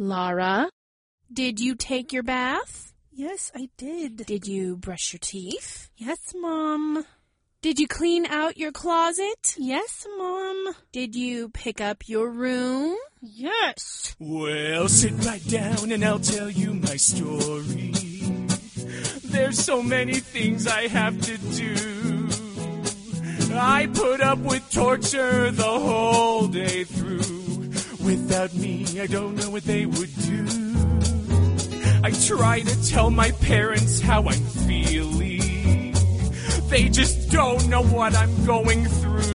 Lara, did you take your bath? Yes, I did. Did you brush your teeth? Yes, Mom. Did you clean out your closet? Yes, Mom. Did you pick up your room? Yes. Well, sit right down and I'll tell you my story. There's so many things I have to do. I put up with torture the whole day through. Without me, I don't know what they would do. I try to tell my parents how I'm feeling. They just don't know what I'm going through.